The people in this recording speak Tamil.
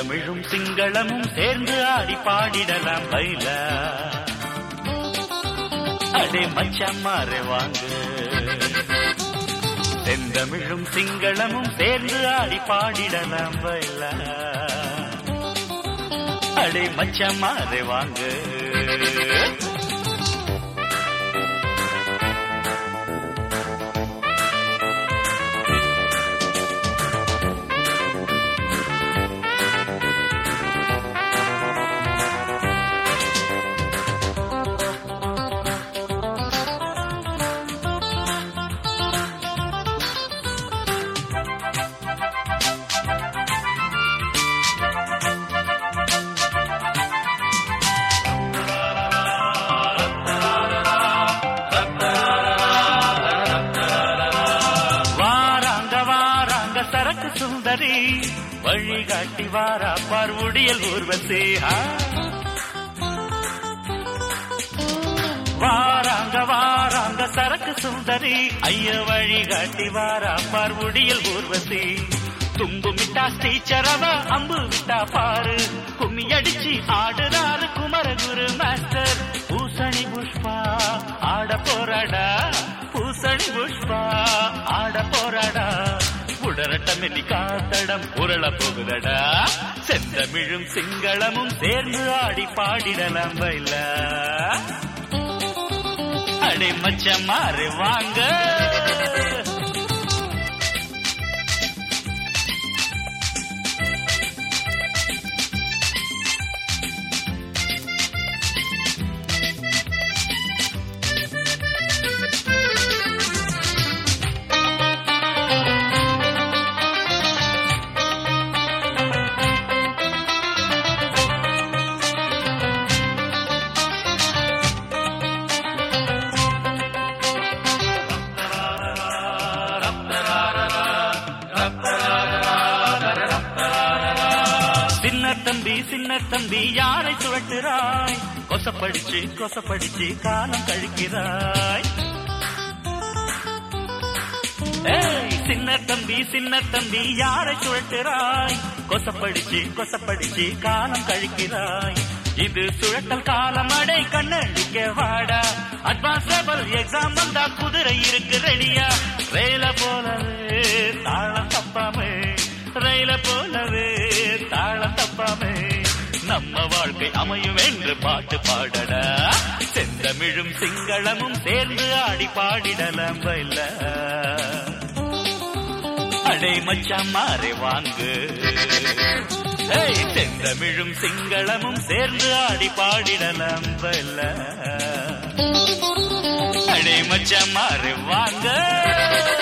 செந்தமிழும் சிங்களமும் சேர்ந்து ஆடி பாடிடலாம் பைல. அடே மச்சம்மாரே வாங்க. செந்தமிழும் சிங்களமும் சேர்ந்து ஆடி பாடிடலாம் பைல. அடே மச்சம்மாரே வாங்க. சரக்கு சுந்தரி வழிகாட்டி வாரா பார்வுடியல் ஊர்வசி. வாராங்க வாராங்க சரக்கு சுந்தரி ஐய வழிகாட்டி வாரா பார்வுடியல் ஊர்வசி. தும்பு மிட்டா டீச்சரவ அம்பு விட்டா பாரு. கும்மி அடிச்சு ஆடுறாரு குமரகுரு மாஸ்டர். பூசணி புஷ்பா ஆட போராடா. பூசணி புஷ்பா ஆட போராடா. உடரட்டமெல்லி காத்தடம் உருள போகுதடா. செந்தமிழும் சிங்களமும் சேர்ந்து ஆடி பாடிடலாம் பைல. அடே மச்சம்மாரே வாங்க. சின்ன தம்பி யாரை சுழட்டுறாய். கொசப்படிச்சு கொசப்படிச்சு காலம் கழிக்கிறாய். சின்ன தம்பி யாரை சுழட்டுறாய். கொசப்படிச்சு கொசப்படிச்சு காலம் கழிக்கிறாய். இது சுழட்டல் காலம் அடை கண்ணடிக்க வாடா. அட்வான்ஸ் லெவல் எக்ஸாம் வந்தா குதிரை இருக்கு ரெடியா. ரயில போலவே தாளம் தப்பாமே. ரயில போலவே தாளம் தப்பாமே. நம்ம வாழ்க்கை அமையும் என்று பாட்டு பாடடா. செந்தமிழும் சிங்களமும் சேர்ந்து ஆடி பாடிடலாம் பைல. அடே மச்சம்மாரே வாங்கு. செந்தமிழும் சிங்களமும் சேர்ந்து ஆடி பாடிடலாம் பைல. அடே மச்சம்மாரே வாங்க.